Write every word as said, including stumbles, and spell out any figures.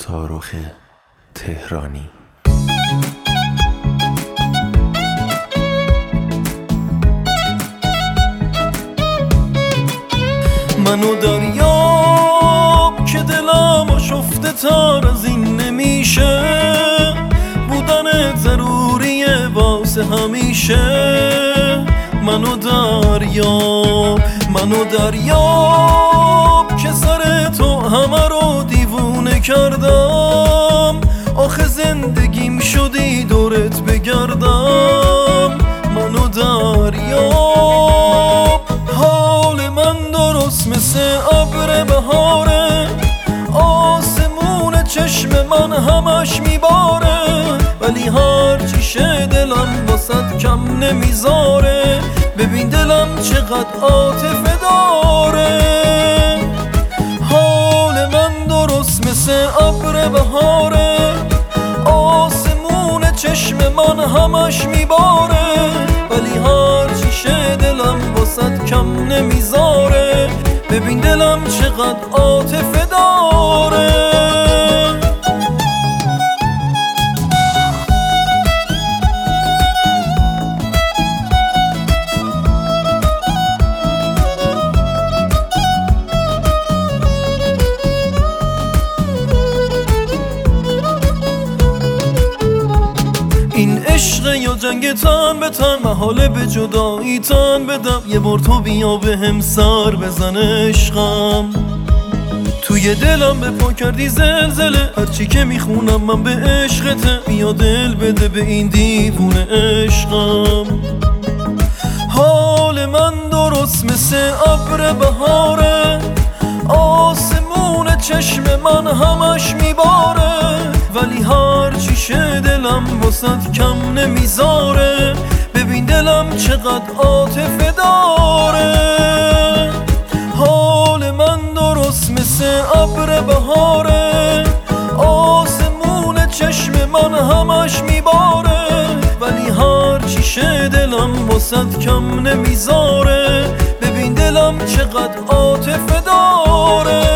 ستارخ تهرانی. منو دریاب که دلم آشفته تر از این نمیشه، بودن ضروریه واسه همیشه. منو دریاب منو دریاب که سر تو همه رو دیوونه کردم، آخه زندگیم شدی دورت بگردم. منو دریاب حال من درست مثل ابر بهاره، آسمون چشم من همش میباره، ولی هر چی شه دلم واسد کم نمیذاره. ببین دلم چقدر عاطفه داره، حال من درست مثل ابر بهاره، آسمون چشم من همش میباره، ولی هر چی شه دلم واسد کم نمیذاره. ببین دلم چقدر عاطفه داره. این عشق یا جنگ تن به تن، محاله به جدایی تن بدم. یه بار تو بیا به هم سر بزن عشقم، توی دلم به پا کردی زلزله، هرچی که میخونم من به عشقته. بیا دل بده به این دیوونه عشقم، حال من درست مثل ابر بهاره، آسمون چشم من همش میباره، ولی هر چی شه دلم واسد کم نمیذاره. ببین دلم چقدر عاطفه داره، حال من درست مثل ابر بهاره، آسمون چشم من همش میباره، ولی هر چی شه دلم واسد کم نمیذاره. ببین دلم چقدر عاطفه داره.